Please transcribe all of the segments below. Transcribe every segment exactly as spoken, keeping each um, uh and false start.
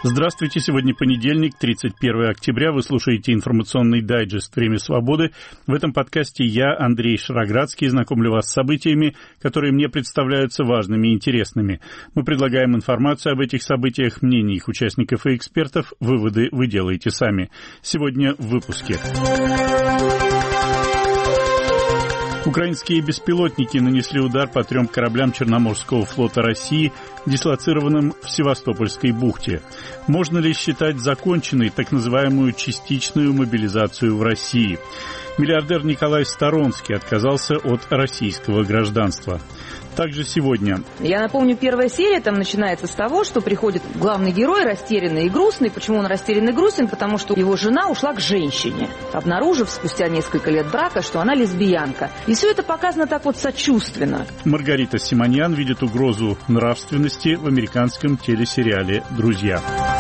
Здравствуйте, сегодня понедельник, тридцать первое октября. Вы слушаете информационный дайджест «Время свободы». В этом подкасте я, Андрей Шароградский, знакомлю вас с событиями, которые мне представляются важными и интересными. Мы предлагаем информацию об этих событиях, мнения их участников и экспертов. Выводы вы делаете сами. Сегодня в выпуске. Украинские беспилотники нанесли удар по трем кораблям Черноморского флота России, дислоцированным в Севастопольской бухте. Можно ли считать законченной так называемую частичную мобилизацию в России? Миллиардер Николай Сторонский отказался от российского гражданства. Также сегодня. Я напомню, первая серия там начинается с того, что приходит главный герой, растерянный и грустный. Почему он растерянный и грустен? Потому что его жена ушла к женщине, обнаружив спустя несколько лет брака, что она лесбиянка. И все это показано так вот сочувственно. Маргарита Симоньян видит угрозу нравственности в американском телесериале «Друзья».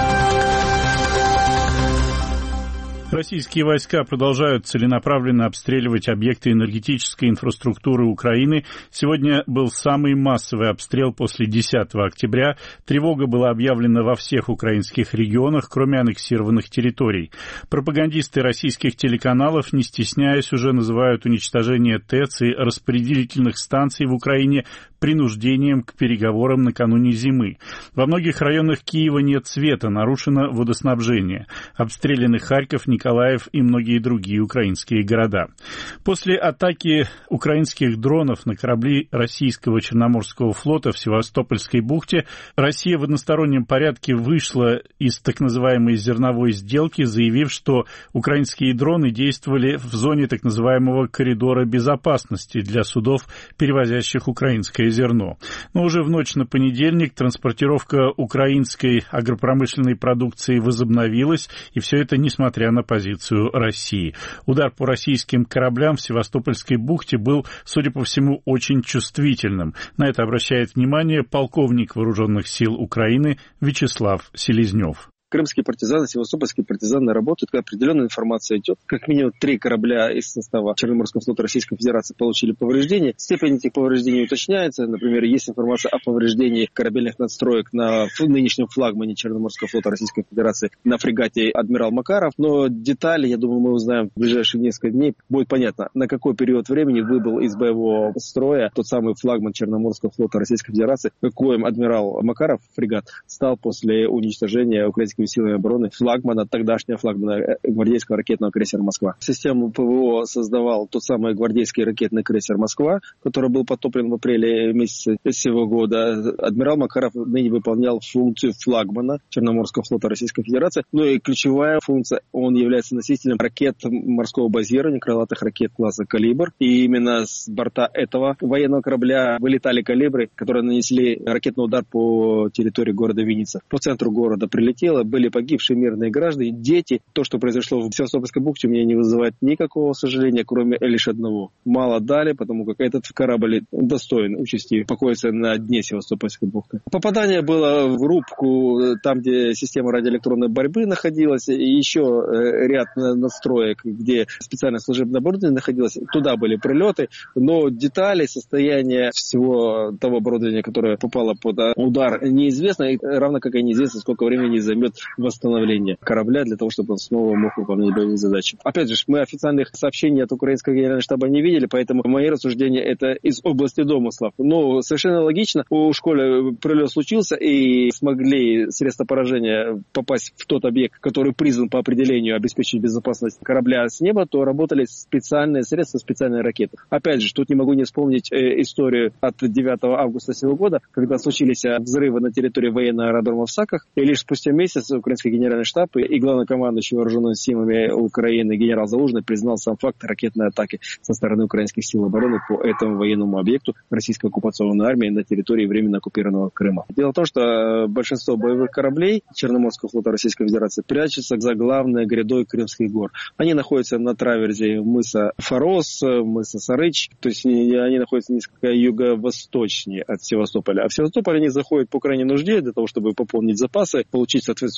Российские войска продолжают целенаправленно обстреливать объекты энергетической инфраструктуры Украины. Сегодня был самый массовый обстрел после десятого октября. Тревога была объявлена во всех украинских регионах, кроме аннексированных территорий. Пропагандисты российских телеканалов, не стесняясь, уже называют уничтожение ТЭЦ и распределительных станций в Украине принуждением к переговорам накануне зимы. Во многих районах Киева нет света, нарушено водоснабжение. Обстреляны Харьков, Николаев и многие другие украинские города. После атаки украинских дронов на корабли российского Черноморского флота в Севастопольской бухте Россия в одностороннем порядке вышла из так называемой зерновой сделки, заявив, что украинские дроны действовали в зоне так называемого коридора безопасности для судов, перевозящих украинское зерно. Но уже в ночь на понедельник транспортировка украинской агропромышленной продукции возобновилась, и все это несмотря на позицию России. Удар по российским кораблям в Севастопольской бухте был, судя по всему, очень чувствительным. На это обращает внимание полковник Вооруженных сил Украины Вячеслав Селезнев. Крымские партизаны, севастопольские партизаны работают, когда определенная информация идет. Как минимум три корабля из состава Черноморского флота Российской Федерации получили повреждения. Степень этих повреждений уточняется. Например, есть информация о повреждении корабельных надстроек на нынешнем флагмане Черноморского флота Российской Федерации на фрегате «Адмирал Макаров». Но детали, я думаю, мы узнаем в ближайшие несколько дней. Будет понятно, на какой период времени выбыл из боевого строя тот самый флагман Черноморского флота Российской Федерации, коим «Адмирал Макаров», фрегат, стал после уничтожения украинских силами обороны флагмана, тогдашнего флагмана гвардейского ракетного крейсера «Москва». Систему ПВО создавал тот самый гвардейский ракетный крейсер «Москва», который был потоплен в апреле месяце сего года. Адмирал Макаров ныне выполнял функцию флагмана Черноморского флота Российской Федерации. Ну и ключевая функция, он является носителем ракет морского базирования, крылатых ракет класса «Калибр». И именно с борта этого военного корабля вылетали «Калибры», которые нанесли ракетный удар по территории города Винница. По центру города прилетело, были погибшие мирные граждане, дети. То, что произошло в Севастопольской бухте, у меня не вызывает никакого сожаления, кроме лишь одного. Мало дали, потому как этот корабль достоин участи покоиться на дне Севастопольской бухты. Попадание было в рубку, там, где система радиоэлектронной борьбы находилась, и еще ряд настроек, где специальное служебное оборудование находилось. Туда были прилеты, но детали, состояние всего того оборудования, которое попало под удар, неизвестно, равно как и неизвестно, сколько времени займет восстановление корабля для того, чтобы он снова мог выполнять боевые задачи. Опять же, мы официальных сообщений от украинского генерального штаба не видели, поэтому мои рассуждения это из области домыслов. Но совершенно логично, у школы прилет случился, и смогли средства поражения попасть в тот объект, который призван по определению обеспечить безопасность корабля с неба, то работали специальные средства, специальные ракеты. Опять же, тут не могу не вспомнить э, историю от девятого августа сего года, когда случились взрывы на территории военного аэродрома в Саках, и лишь спустя месяц украинский генеральный штаб и главнокомандующий вооруженными силами Украины генерал Залужный признал сам факт ракетной атаки со стороны украинских сил обороны по этому военному объекту российской оккупационной армии на территории временно оккупированного Крыма. Дело в том, что большинство боевых кораблей Черноморского флота Российской Федерации прячутся за главной грядой Крымских гор. Они находятся на траверзе мыса Форос, мыса Сарыч, то есть они находятся несколько юго-восточнее от Севастополя. А в Севастополь они заходят по крайней нужде для того, чтобы пополнить запасы, получить соответствующие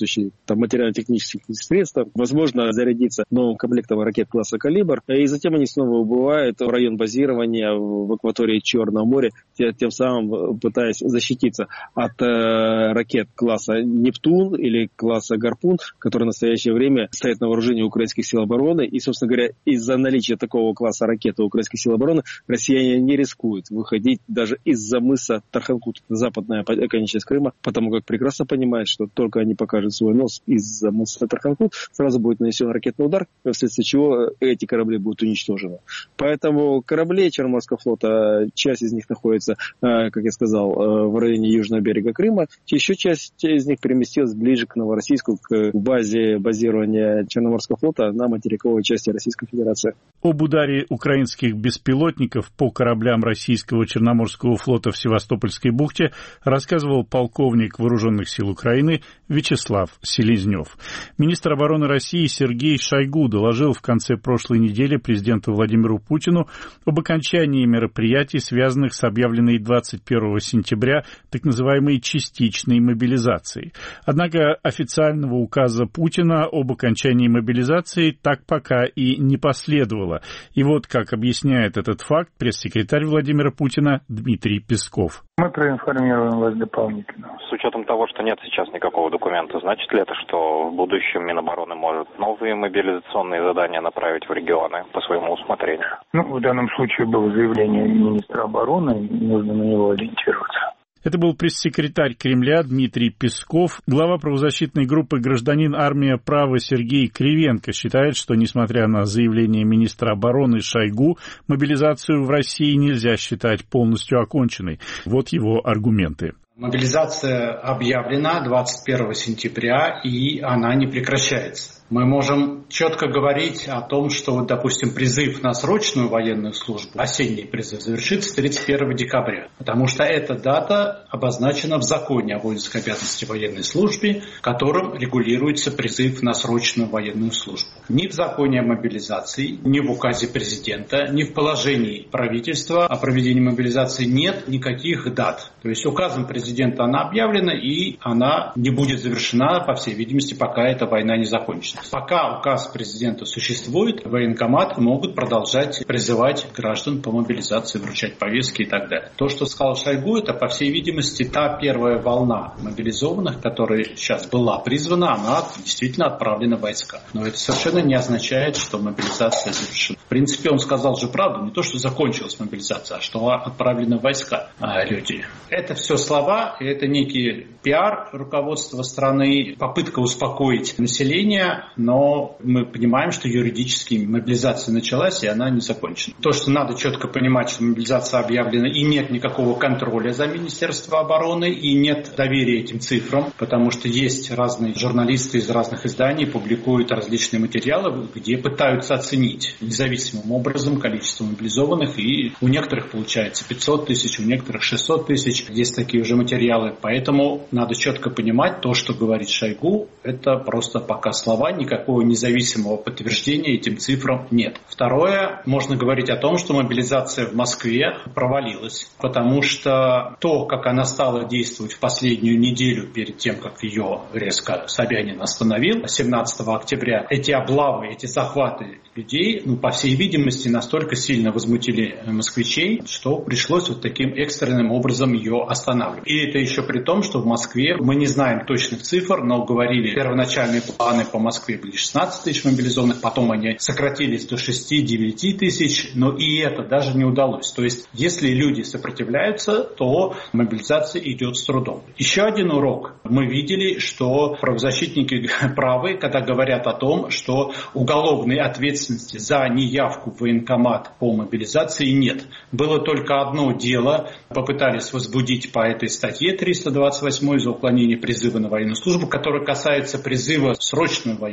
соответствующие там, материально-технические средства, возможно зарядиться новым комплектом ракет класса «Калибр», и затем они снова убывают в район базирования в акватории Черного моря, тем самым пытаясь защититься от э, ракет класса «Нептун» или класса «Гарпун», которые в настоящее время стоят на вооружении украинских сил обороны. И, собственно говоря, из-за наличия такого класса ракет у украинских сил обороны россияне не рискуют выходить даже из-за мыса Тарханкут, западная оконечность Крыма, потому как прекрасно понимают, что только они покажут свой нос из-за мыса Тарханкут, сразу будет нанесен ракетный удар, вследствие чего эти корабли будут уничтожены. Поэтому корабли Черноморского флота, часть из них находится, как я сказал, в районе южного берега Крыма, еще часть из них переместилась ближе к Новороссийску, к базе базирования Черноморского флота на материковой части Российской Федерации. Об ударе украинских беспилотников по кораблям российского Черноморского флота в Севастопольской бухте рассказывал полковник Вооруженных сил Украины Вячеслав Селезнев. Министр обороны России Сергей Шойгу доложил в конце прошлой недели президенту Владимиру Путину об окончании мероприятий, связанных с объявленной двадцать первого сентября так называемой частичной мобилизацией. Однако официального указа Путина об окончании мобилизации так пока и не последовало. И вот как объясняет этот факт пресс-секретарь Владимира Путина Дмитрий Песков. Мы проинформируем вас дополнительно. С учетом того, что нет сейчас никакого документа, значит ли это, что в будущем Минобороны может новые мобилизационные задания направить в регионы по своему усмотрению? Ну, в данном случае было заявление министра обороны, и нужно на него ориентироваться. Это был пресс-секретарь Кремля Дмитрий Песков. Глава правозащитной группы «Гражданин. Армия. Право» Сергей Кривенко считает, что, несмотря на заявление министра обороны Шойгу, мобилизацию в России нельзя считать полностью оконченной. Вот его аргументы. Мобилизация объявлена двадцать первого сентября, и она не прекращается. Мы можем четко говорить о том, что, вот, допустим, призыв на срочную военную службу, осенний призыв, завершится тридцать первого декабря, потому что эта дата обозначена в законе о воинской обязанности военной службе, которым регулируется призыв на срочную военную службу. Ни в законе о мобилизации, ни в указе президента, ни в положении правительства о проведении мобилизации нет никаких дат. То есть указом президента она объявлена, и она не будет завершена, по всей видимости, пока эта война не закончится. Пока указ президента существует, военкоматы могут продолжать призывать граждан по мобилизации, вручать повестки и так далее. То, что сказал Шойгу, это, по всей видимости, та первая волна мобилизованных, которая сейчас была призвана, она действительно отправлена в войска. Но это совершенно не означает, что мобилизация завершена. В принципе, он сказал же правду, не то, что закончилась мобилизация, а что отправлены в войска люди. Это все слова, и это некий пиар руководства страны, попытка успокоить население, но мы понимаем, что юридически мобилизация началась, и она не закончена. То, что надо четко понимать, что мобилизация объявлена, и нет никакого контроля за Министерством обороны, и нет доверия этим цифрам, потому что есть разные журналисты из разных изданий, публикуют различные материалы, где пытаются оценить независимым образом количество мобилизованных, и у некоторых получается пятьсот тысяч, у некоторых шестьсот тысяч. Есть такие уже материалы. Поэтому надо четко понимать, то, что говорит Шойгу, это просто пока слова, никакого независимого подтверждения этим цифрам нет. Второе, можно говорить о том, что мобилизация в Москве провалилась, потому что то, как она стала действовать в последнюю неделю перед тем, как ее резко Собянин остановил, семнадцатого октября, эти облавы, эти захваты людей, ну, по всей видимости, настолько сильно возмутили москвичей, что пришлось вот таким экстренным образом ее останавливать. И это еще при том, что в Москве мы не знаем точных цифр, но говорили, первоначальные планы по Москве были шестнадцать тысяч мобилизованных, потом они сократились до шесть-девять тысяч, но и это даже не удалось. То есть, если люди сопротивляются, то мобилизация идет с трудом. Еще один урок. Мы видели, что правозащитники правы, когда говорят о том, что уголовной ответственности за неявку в военкомат по мобилизации нет. Было только одно дело, попытались возбудить по этой статье триста двадцать восемь за уклонение призыва на военную службу, которая касается призыва в срочную военную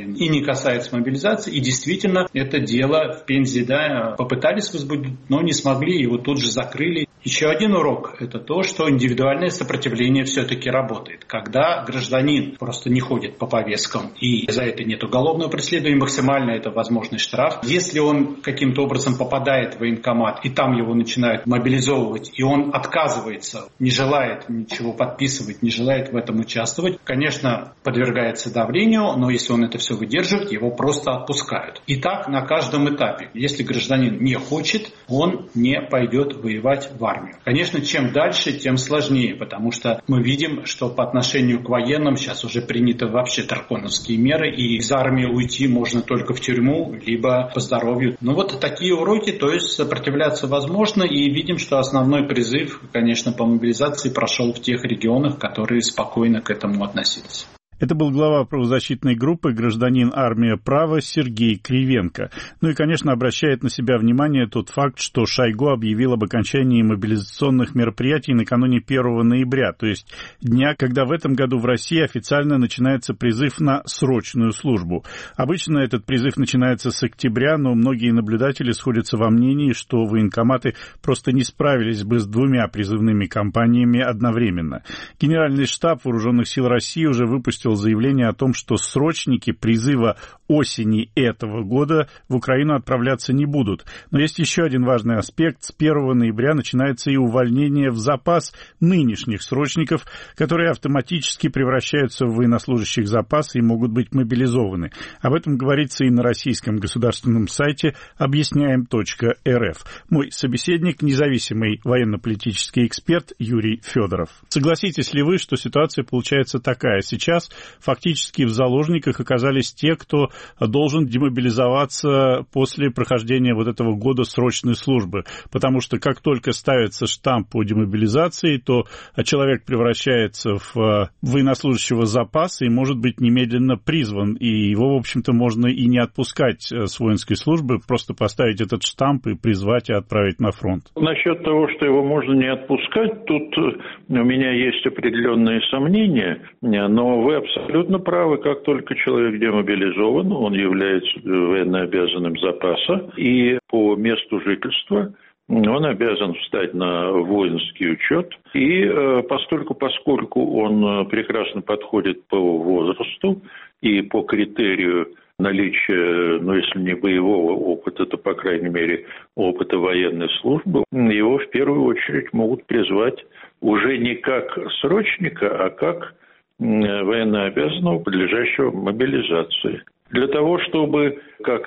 и не касается мобилизации. И действительно, это дело в Пензе, да, попытались возбудить, но не смогли, его тут же закрыли. Еще один урок – это то, что индивидуальное сопротивление все-таки работает. Когда гражданин просто не ходит по повесткам, и за это нет уголовного преследования, максимально это возможный штраф. Если он каким-то образом попадает в военкомат, и там его начинают мобилизовывать, и он отказывается, не желает ничего подписывать, не желает в этом участвовать, конечно, подвергается давлению, но если он это все выдерживает, его просто отпускают. И так на каждом этапе. Если гражданин не хочет, он не пойдет воевать в армию. Конечно, чем дальше, тем сложнее, потому что мы видим, что по отношению к военным сейчас уже приняты вообще драконовские меры, и из армии уйти можно только в тюрьму, либо по здоровью. Ну вот такие уроки, то есть сопротивляться возможно, и видим, что основной призыв, конечно, по мобилизации прошел в тех регионах, которые спокойно к этому относились. Это был глава правозащитной группы «Гражданин Армия Права» Сергей Кривенко. Ну и, конечно, обращает на себя внимание тот факт, что Шойгу объявил об окончании мобилизационных мероприятий накануне первого ноября, то есть дня, когда в этом году в России официально начинается призыв на срочную службу. Обычно этот призыв начинается с октября, но многие наблюдатели сходятся во мнении, что военкоматы просто не справились бы с двумя призывными кампаниями одновременно. Генеральный штаб Вооруженных сил России уже выпустил заявление о том, что срочники призыва осени этого года в Украину отправляться не будут. Но есть еще один важный аспект. С первого ноября начинается и увольнение в запас нынешних срочников, которые автоматически превращаются в военнослужащих запаса и могут быть мобилизованы. Об этом говорится и на российском государственном сайте объясняем точка эр эф. Мой собеседник — независимый военно-политический эксперт Юрий Федоров. Согласитесь ли вы, что ситуация получается такая? Сейчас фактически в заложниках оказались те, кто должен демобилизоваться после прохождения вот этого года срочной службы. Потому что как только ставится штамп по демобилизации, то человек превращается в военнослужащего запаса и может быть немедленно призван. И его, в общем-то, можно и не отпускать с воинской службы, просто поставить этот штамп и призвать и отправить на фронт. Насчет того, что его можно не отпускать, тут у меня есть определенные сомнения, но вы абсолютно правы. Как только человек демобилизован, он является военнообязанным запаса, и по месту жительства он обязан встать на воинский учет. И постольку, поскольку он прекрасно подходит по возрасту и по критерию наличия, ну, если не боевого опыта, то, по крайней мере, опыта военной службы, его в первую очередь могут призвать уже не как срочника, а как военнообязанного, подлежащего мобилизации. Для того, чтобы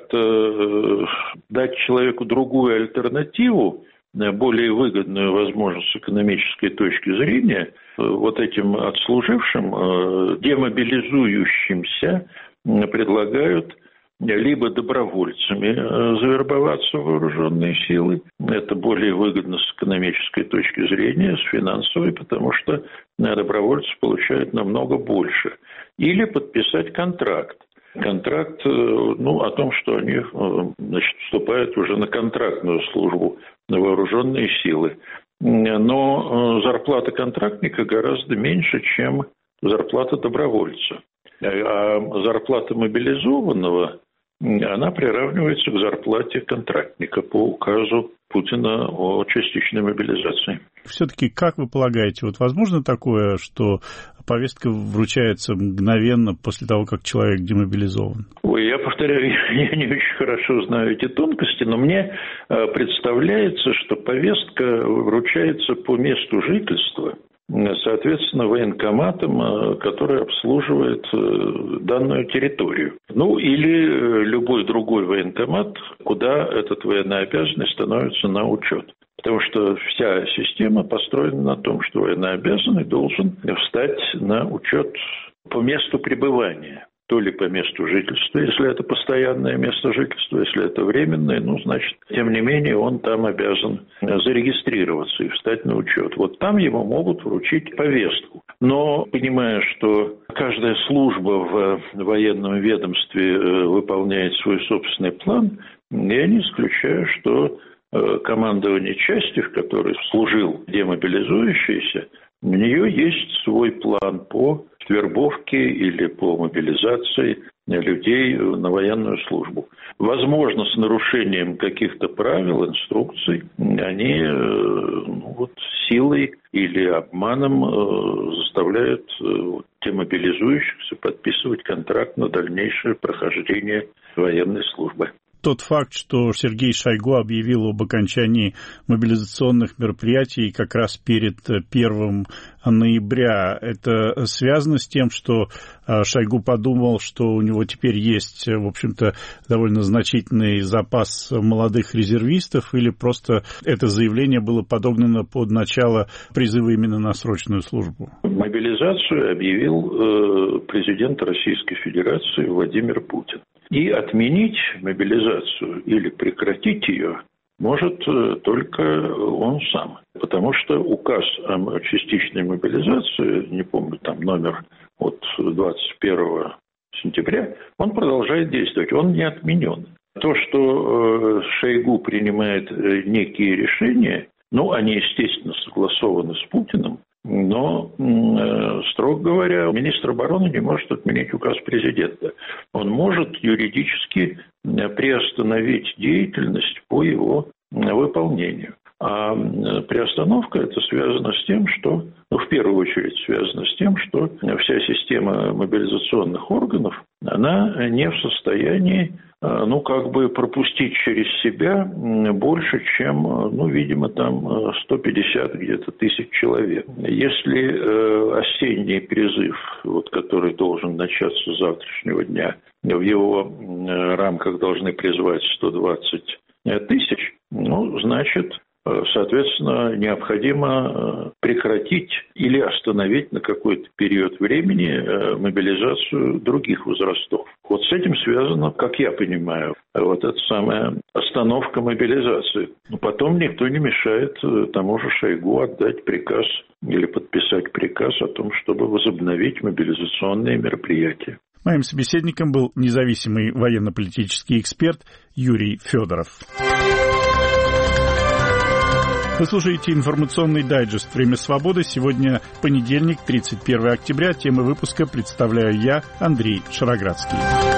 как-то дать человеку другую альтернативу, более выгодную возможность с экономической точки зрения, вот этим отслужившим, демобилизующимся, предлагают либо добровольцами завербоваться в вооруженные силы. Это более выгодно с экономической точки зрения, с финансовой, потому что добровольцы получают намного больше. Или подписать контракт. Контракт, ну, о том, что они, значит, вступают уже на контрактную службу, на вооруженные силы. Но зарплата контрактника гораздо меньше, чем зарплата добровольца. А зарплата мобилизованного, она приравнивается к зарплате контрактника по указу Путина о частичной мобилизации. Все-таки, как вы полагаете, вот возможно такое, что повестка вручается мгновенно после того, как человек демобилизован? Ой, я повторяю, я не очень хорошо знаю эти тонкости, но мне представляется, что повестка вручается по месту жительства, соответственно, военкоматом, который обслуживает данную территорию. Ну, или любой другой военкомат, куда этот военнообязанный становится на учет. Потому что вся система построена на том, что военнообязанный должен встать на учет по месту пребывания. То ли по месту жительства, если это постоянное место жительства, если это временное, ну, значит, тем не менее, он там обязан зарегистрироваться и встать на учет. Вот там ему могут вручить повестку. Но, понимая, что каждая служба в военном ведомстве выполняет свой собственный план, я не исключаю, что командование части, в которой служил демобилизующийся, у нее есть свой план по вербовке или по мобилизации людей на военную службу. Возможно, с нарушением каких-то правил, инструкций, они ну, вот, силой или обманом заставляют демобилизующихся подписывать контракт на дальнейшее прохождение военной службы. Тот факт, что Сергей Шойгу объявил об окончании мобилизационных мероприятий как раз перед первым ноября, это связано с тем, что Шойгу подумал, что у него теперь есть, в общем-то, довольно значительный запас молодых резервистов, или просто это заявление было подогнано под начало призыва именно на срочную службу? Мобилизацию объявил президент Российской Федерации Владимир Путин. И отменить мобилизацию или прекратить ее может только он сам. Потому что указ о частичной мобилизации, не помню, там номер от двадцать первого сентября, он продолжает действовать, он не отменен. То, что Шойгу принимает некие решения, ну, они, естественно, согласованы с Путиным, но, строго говоря, министр обороны не может отменить указ президента. Он может юридически приостановить деятельность по его выполнению. А приостановка это связано с тем, что, ну, в первую очередь связано с тем, что вся система мобилизационных органов, она не в состоянии, ну, как бы пропустить через себя больше, чем, ну, видимо, там сто пятьдесят где-то тысяч человек. Если осенний призыв, вот, который должен начаться с завтрашнего дня, в его рамках должны призвать сто двадцать тысяч, ну, значит, соответственно, необходимо прекратить или остановить на какой-то период времени мобилизацию других возрастов. Вот с этим связано, как я понимаю, вот эта самая остановка мобилизации. Но потом никто не мешает тому же Шойгу отдать приказ или подписать приказ о том, чтобы возобновить мобилизационные мероприятия. Моим собеседником был независимый военно-политический эксперт Юрий Федоров. Вы слушаете информационный дайджест «Время свободы». Сегодня понедельник, тридцать первое октября. Темы выпуска представляю я, Андрей Шароградский.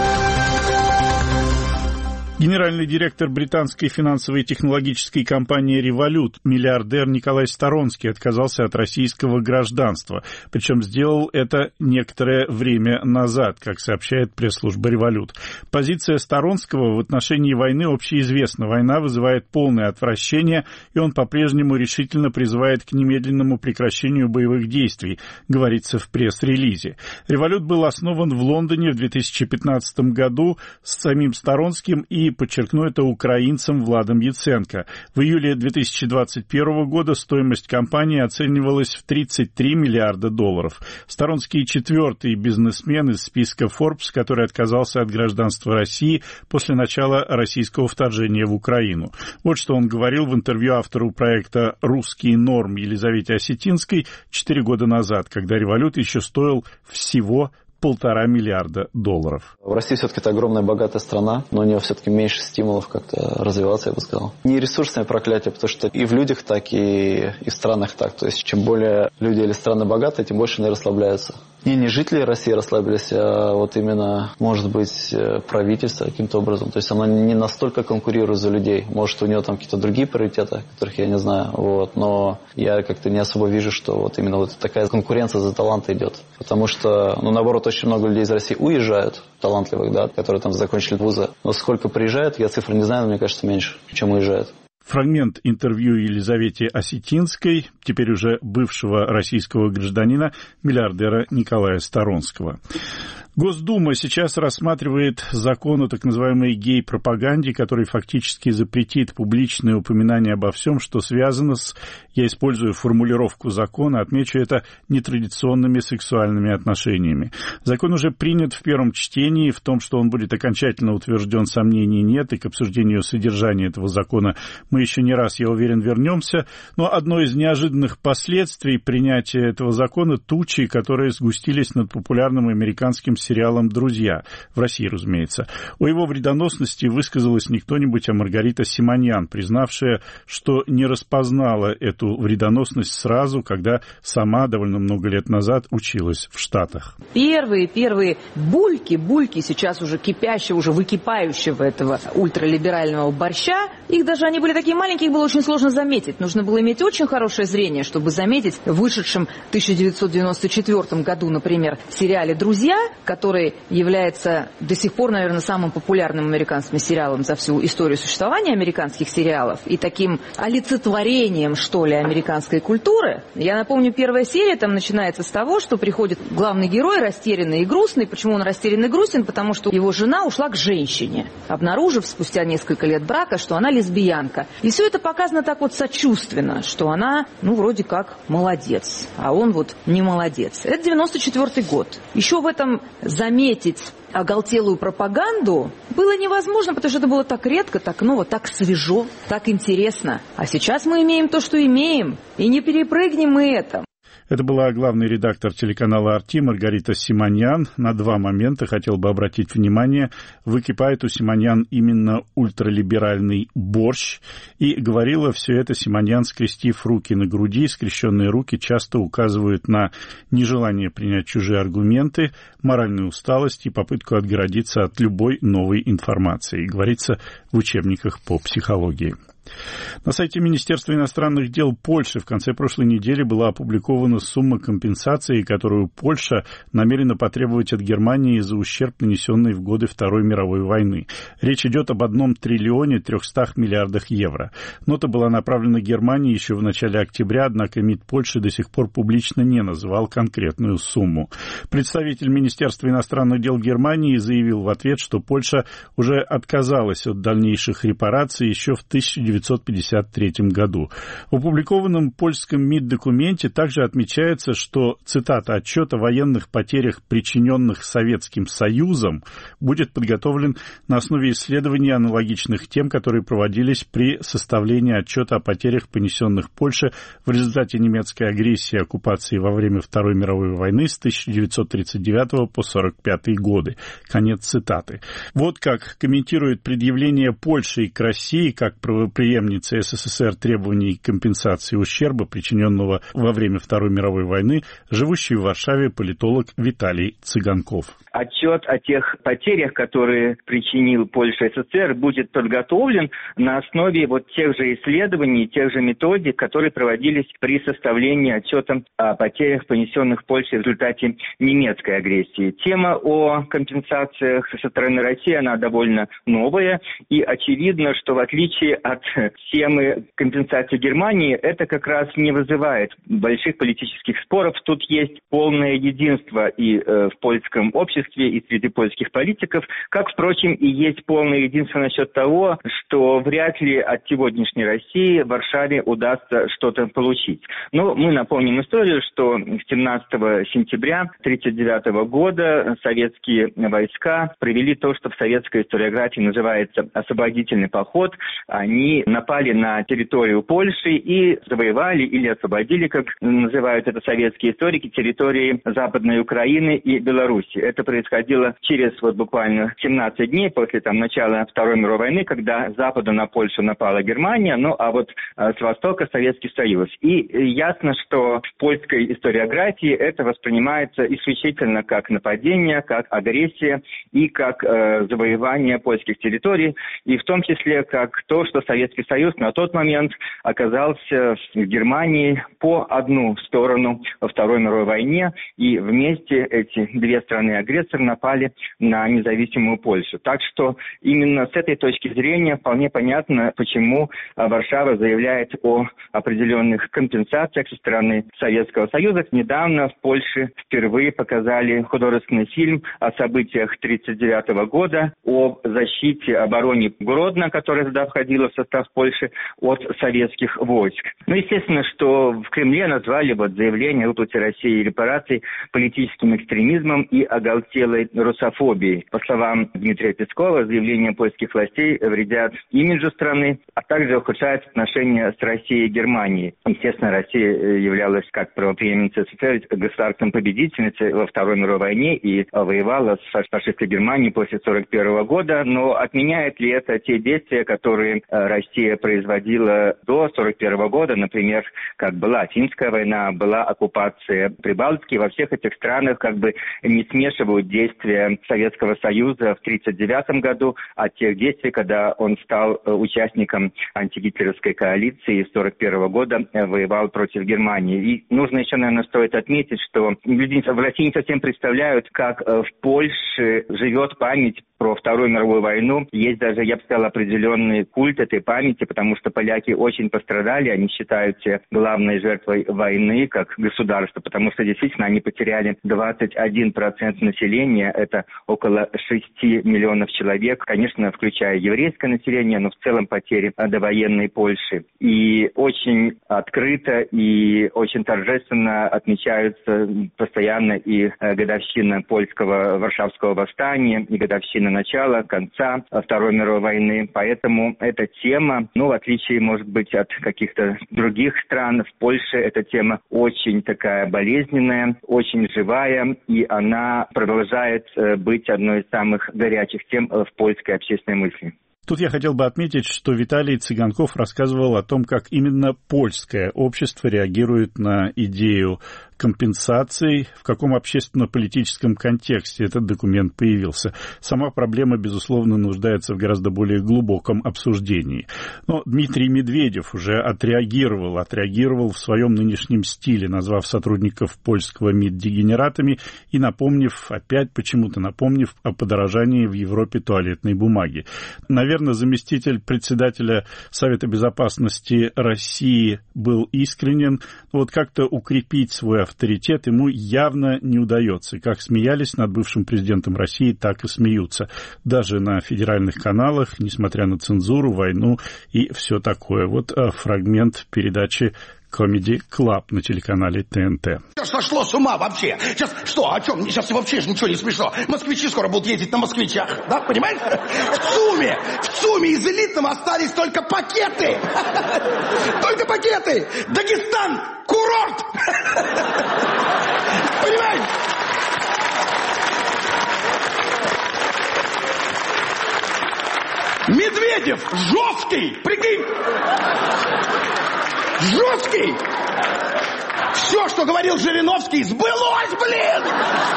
Генеральный директор британской финансовой и технологической компании «Revolut», миллиардер Николай Сторонский, отказался от российского гражданства. Причем сделал это некоторое время назад, как сообщает пресс-служба «Revolut». Позиция Сторонского в отношении войны общеизвестна. Война вызывает полное отвращение, и он по-прежнему решительно призывает к немедленному прекращению боевых действий, говорится в пресс-релизе. «Revolut» был основан в Лондоне в две тысячи пятнадцатом году с самим Сторонским и И, подчеркну это, украинцем Владом Яценко. В июле две тысячи двадцать первого года стоимость компании оценивалась в тридцать три миллиарда долларов. Сторонский четвертый бизнесмен из списка Forbes, который отказался от гражданства России после начала российского вторжения в Украину. Вот что он говорил в интервью автору проекта «Русский норм» Елизавете Осетинской четыре года назад, когда Revolut еще стоил всего полтора миллиарда долларов. В России все-таки это огромная богатая страна, но у нее все-таки меньше стимулов как-то развиваться, я бы сказал. Не ресурсное проклятие, потому что и в людях так, и, и в странах так. То есть чем более люди или страны богатые, тем больше они расслабляются. И не жители России расслабились, а вот именно, может быть, правительство каким-то образом. То есть оно не настолько конкурирует за людей. Может, у него там какие-то другие приоритеты, которых я не знаю. Вот. Но я как-то не особо вижу, что вот именно вот такая конкуренция за таланты идет. Потому что, ну, наоборот, очень много людей из России уезжают, талантливых, да, которые там закончили вузы. Но сколько приезжают, я цифры не знаю, но мне кажется, меньше, чем уезжают. Фрагмент интервью Елизавете Осетинской, теперь уже бывшего российского гражданина, миллиардера Николая Сторонского. Госдума сейчас рассматривает закон о так называемой гей-пропаганде, который фактически запретит публичное упоминание обо всем, что связано с, я использую формулировку закона, отмечу это, нетрадиционными сексуальными отношениями. Закон уже принят в первом чтении, в том, что он будет окончательно утвержден, сомнений нет, и к обсуждению содержания этого закона мы еще не раз, я уверен, вернемся. Но одно из неожиданных последствий принятия этого закона — тучи, которые сгустились над популярным американским сериалом «Друзья». В России, разумеется. О его вредоносности высказалась не кто-нибудь, а Маргарита Симоньян, признавшая, что не распознала эту вредоносность сразу, когда сама довольно много лет назад училась в Штатах. Первые, первые бульки, бульки сейчас уже кипящего, уже выкипающего этого ультралиберального борща, их даже они были такие маленькие, их было очень сложно заметить. Нужно было иметь очень хорошее зрение, чтобы заметить в вышедшем в тысяча девятьсот девяносто четвёртом году, например, сериале «Друзья», который является до сих пор, наверное, самым популярным американским сериалом за всю историю существования американских сериалов и таким олицетворением, что ли, американской культуры. Я напомню, первая серия там начинается с того, что приходит главный герой, растерянный и грустный. Почему он растерянный и грустен? Потому что его жена ушла к женщине, обнаружив спустя несколько лет брака, что она лесбиянка. И все это показано так вот сочувственно, что она, ну, вроде как молодец, а он вот не молодец. Это девяносто четвёртый год. Еще в этом заметить оголтелую пропаганду было невозможно, потому что это было так редко, так ново, так свежо, так интересно. А сейчас мы имеем то, что имеем, и не перепрыгнем мы это. Это была главный редактор телеканала «Арти» Маргарита Симоньян. На два момента хотел бы обратить внимание. Выкипает у Симоньян именно ультралиберальный борщ. И говорила все это Симоньян, скрестив руки на груди. Скрещенные руки часто указывают на нежелание принять чужие аргументы, моральную усталость и попытку отгородиться от любой новой информации. Говорится в учебниках по психологии. На сайте Министерства иностранных дел Польши в конце прошлой недели была опубликована сумма компенсации, которую Польша намерена потребовать от Германии за ущерб, нанесенный в годы Второй мировой войны. Речь идет об одном триллионе трехстах миллиардах евро. Нота была направлена Германии еще в начале октября, однако МИД Польши до сих пор публично не называл конкретную сумму. Представитель Министерства иностранных дел Германии заявил в ответ, что Польша уже отказалась от дальнейших репараций еще в тысяча девятьсот пятьдесят третьем году. В опубликованном польском МИД документе также отмечается, что, цитата, «отчет о военных потерях, причиненных Советским Союзом, будет подготовлен на основе исследований аналогичных тем, которые проводились при составлении отчета о потерях, понесенных Польше в результате немецкой агрессии и оккупации во время Второй мировой войны с тысяча девятьсот тридцать девятого по сорок пятый годы». Конец цитаты. Вот как комментирует предъявление Польши к России как правоприемницы СССР требований компенсации ущерба, причиненного во время Второй мировой войны, живущий в Варшаве политолог Виталий Цыганков. Отчет о тех потерях, которые причинил Польша СССР, будет подготовлен на основе вот тех же исследований, тех же методик, которые проводились при составлении отчета о потерях, понесенных Польшей в результате немецкой агрессии. Тема о компенсациях со стороны России, она довольно новая, и очевидно, что в отличие от темы компенсации Германии, это как раз не вызывает больших политических споров. Тут есть полное единство и э, в польском обществе, и среди польских политиков, как, впрочем, и есть полное единство насчет того, что вряд ли от сегодняшней России в Варшаве удастся что-то получить. Но мы напомним историю, что семнадцатого сентября тысяча девятьсот тридцать девятого года советские войска провели то, что в советской историографии называется освободительный поход. Они напали на территорию Польши и завоевали или освободили, как называют это советские историки, территории Западной Украины и Беларуси. Это происходило через вот буквально семнадцать дней после там, начала Второй мировой войны, когда с запада на Польшу напала Германия, ну а вот а, с востока Советский Союз. И ясно, что в польской историографии это воспринимается исключительно как нападение, как агрессия и как э, завоевание польских территорий, и в том числе как то, что Советский Союз на тот момент оказался в Германии по одну сторону во Второй мировой войне, и вместе эти две страны-агрессоры напали на независимую Польшу. Так что именно с этой точки зрения вполне понятно, почему Варшава заявляет о определенных компенсациях со стороны Советского Союза. Недавно в Польше впервые показали художественный фильм о событиях тысяча девятьсот тридцать девятого года, о защите, обороне Гродно, которая тогда входила в состав Польши, от советских войск. Ну, естественно, что в Кремле назвали вот заявление о выплате России репараций политическим экстремизмом и оголтелым оголтелой русофобией. По словам Дмитрия Пескова, заявления польских властей вредят имиджу страны, а также ухудшают отношения с Россией и Германией. Естественно, Россия являлась как правопреемница СССР государством-победительницей во Второй мировой войне и воевала с фашистской Германией после сорок первого года. Но отменяет ли это те действия, которые Россия производила до сорок первого года, например, как была Финская война, была оккупация Прибалтики? Во всех этих странах как бы не смешивают действия Советского Союза в тридцать девятом году от тех действий, когда он стал участником антигитлеровской коалиции и с сорок первого года воевал против Германии. И нужно еще, наверное, стоит отметить, что люди в России не совсем представляют, как в Польше живет память про Вторую мировую войну. Есть даже, я бы сказал, определенный культ этой памяти, потому что поляки очень пострадали, они считаются главной жертвой войны как государство, потому что действительно они потеряли двадцать один процент населения, это около шести миллионов человек, конечно, включая еврейское население, но в целом потери довоенной Польши. И очень открыто и очень торжественно отмечаются постоянно и годовщина польского Варшавского восстания, и годовщина начала, конца Второй мировой войны. Поэтому эта тема, ну, в отличие, может быть, от каких-то других стран, в Польше эта тема очень такая болезненная, очень живая, и она продолжает быть одной из самых горячих тем в польской общественной мысли. Тут я хотел бы отметить, что Виталий Цыганков рассказывал о том, как именно польское общество реагирует на идею компенсаций, в каком общественно-политическом контексте этот документ появился. Сама проблема, безусловно, нуждается в гораздо более глубоком обсуждении. Но Дмитрий Медведев уже отреагировал, отреагировал в своем нынешнем стиле, назвав сотрудников польского МИД дегенератами и напомнив, опять почему-то напомнив о подорожании в Европе туалетной бумаги. Наверное, заместитель председателя Совета Безопасности России был искренен, но вот как-то укрепить свой авторитет ему явно не удается. Как смеялись над бывшим президентом России, так и смеются. Даже на федеральных каналах, несмотря на цензуру, войну и все такое. Вот фрагмент передачи Comedy Club на телеканале ТНТ. Сошло с ума вообще. Сейчас что, о чем? Сейчас вообще же ничего не смешно. Москвичи скоро будут ездить на москвичах. Да, понимаешь? В ЦУМе, в ЦУМе из элитного остались только пакеты. Только пакеты. Дагестан, курорт. Понимаешь? Медведев жесткий, прикинь. Жесткий! Все, что говорил Жириновский, сбылось, блин!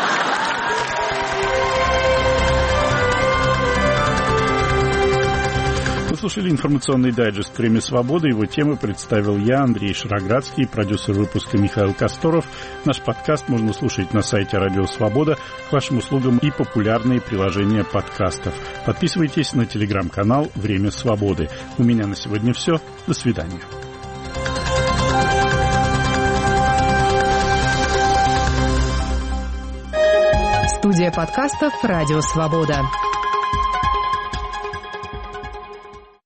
Вы слушали информационный дайджест «Время свободы». Его темы представил я, Андрей Шароградский, продюсер выпуска Михаил Косторов. Наш подкаст можно слушать на сайте Радио Свобода, к вашим услугам и популярные приложения подкастов. Подписывайтесь на телеграм-канал «Время свободы». У меня на сегодня все. До свидания. Студия подкастов «Радио Свобода».